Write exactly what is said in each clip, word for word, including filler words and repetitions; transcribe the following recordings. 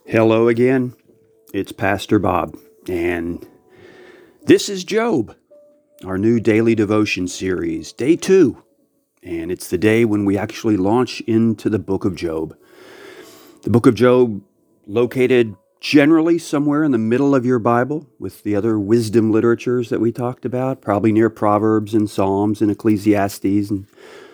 Hello again. It's Pastor Bob, and this is Job, our new daily devotion series, day two. And it's the day when we actually launch into the book of Job. The book of Job, located generally somewhere in the middle of your Bible with the other wisdom literatures that we talked about, probably near Proverbs and Psalms and Ecclesiastes. And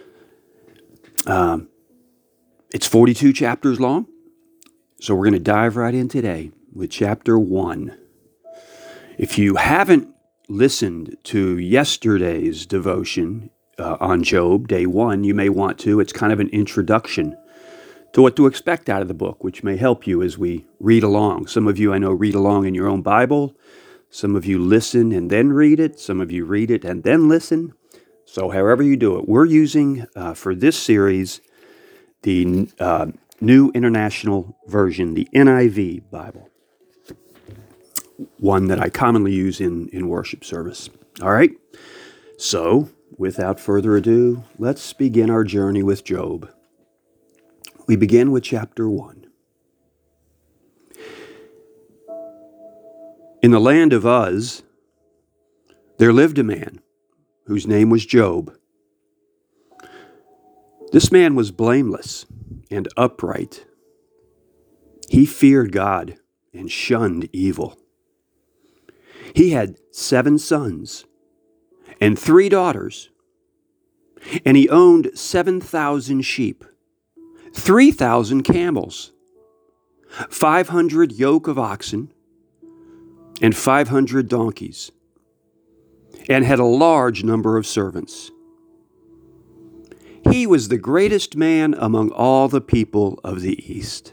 um, it's forty-two chapters long. So we're going to dive right in today with chapter one. If you haven't listened to yesterday's devotion uh, on Job, day one, you may want to. It's kind of an introduction to what to expect out of the book, which may help you as we read along. Some of you, I know, read along in your own Bible. Some of you listen and then read it. Some of you read it and then listen. So however you do it, we're using uh, for this series the uh, New International Version, the N I V Bible, one that I commonly use in, in worship service. All right, so without further ado, let's begin our journey with Job. We begin with chapter one. In the land of Uz, there lived a man whose name was Job. This man was blameless and upright. He feared God and shunned evil. He had seven sons and three daughters, and he owned seven thousand sheep, three thousand camels, five hundred yoke of oxen, and five hundred donkeys, and had a large number of servants. He was the greatest man among all the people of the East.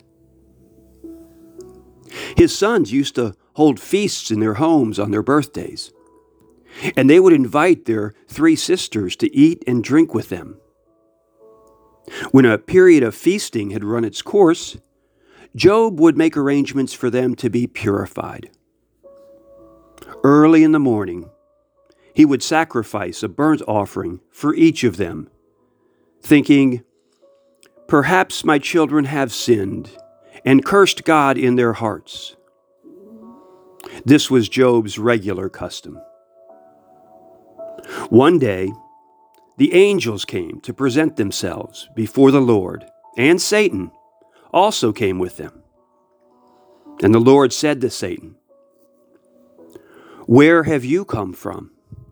His sons used to hold feasts in their homes on their birthdays, and they would invite their three sisters to eat and drink with them. When a period of feasting had run its course, Job would make arrangements for them to be purified. Early in the morning, he would sacrifice a burnt offering for each of them, thinking, "Perhaps my children have sinned and cursed God in their hearts." This was Job's regular custom. One day, the angels came to present themselves before the Lord, and Satan also came with them. And the Lord said to Satan, "Where have you come from?"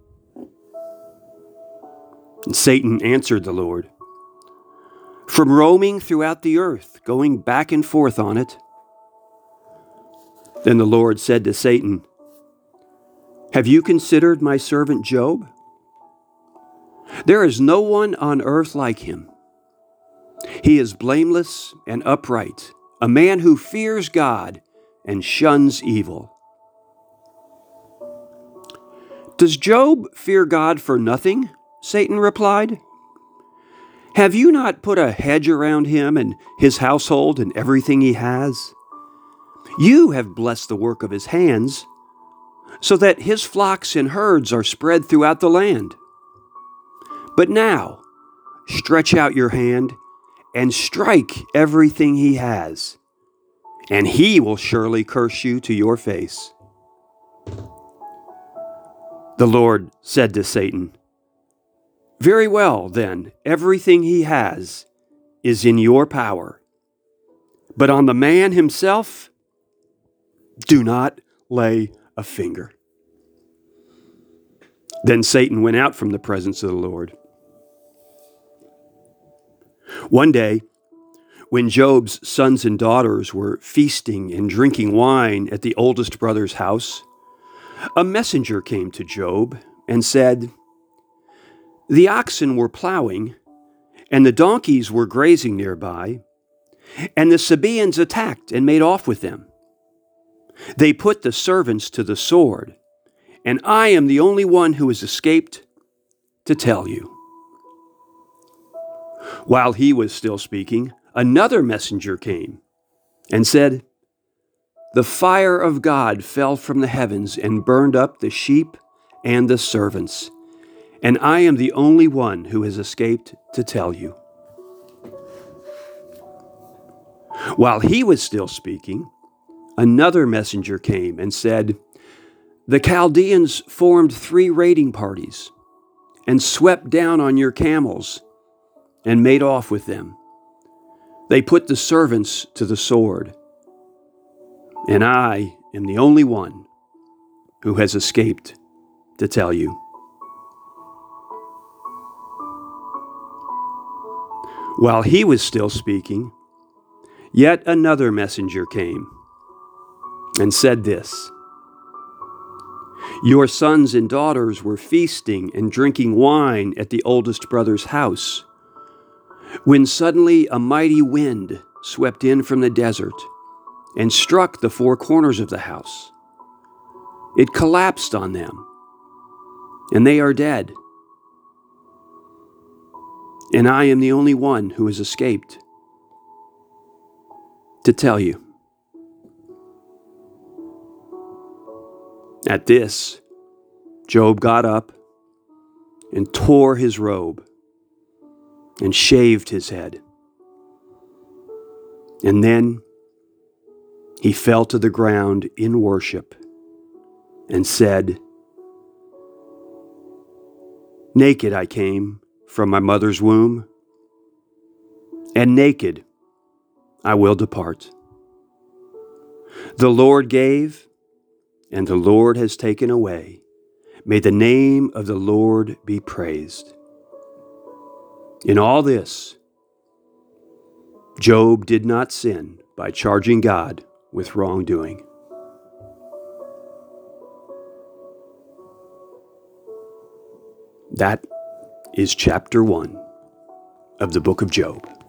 And Satan answered the Lord, "From roaming throughout the earth, going back and forth on it." Then the Lord said to Satan, "Have you considered my servant Job? There is no one on earth like him. He is blameless and upright, a man who fears God and shuns evil." "Does Job fear God for nothing?" Satan replied. "Have you not put a hedge around him and his household and everything he has? You have blessed the work of his hands, so that his flocks and herds are spread throughout the land. But now, stretch out your hand and strike everything he has, and he will surely curse you to your face." The Lord said to Satan, "Very well, then, everything he has is in your power. But on the man himself, do not lay a finger." Then Satan went out from the presence of the Lord. One day, when Job's sons and daughters were feasting and drinking wine at the oldest brother's house, a messenger came to Job and said, "The oxen were plowing, and the donkeys were grazing nearby, and the Sabaeans attacked and made off with them. They put the servants to the sword, and I am the only one who has escaped to tell you." While he was still speaking, another messenger came and said, "The fire of God fell from the heavens and burned up the sheep and the servants, and I am the only one who has escaped to tell you." While he was still speaking, another messenger came and said, "The Chaldeans formed three raiding parties and swept down on your camels and made off with them. They put the servants to the sword, and I am the only one who has escaped to tell you." While he was still speaking, yet another messenger came and said this, "Your sons and daughters were feasting and drinking wine at the oldest brother's house, when suddenly a mighty wind swept in from the desert and struck the four corners of the house. It collapsed on them, and they are dead. And I am the only one who has escaped to tell you." At this, Job got up and tore his robe and shaved his head. And then he fell to the ground in worship and said, "Naked I came from my mother's womb, and naked I will depart. The Lord gave, and the Lord has taken away. May the name of the Lord be praised." In all this, Job did not sin by charging God with wrongdoing. That is chapter one of the book of Job.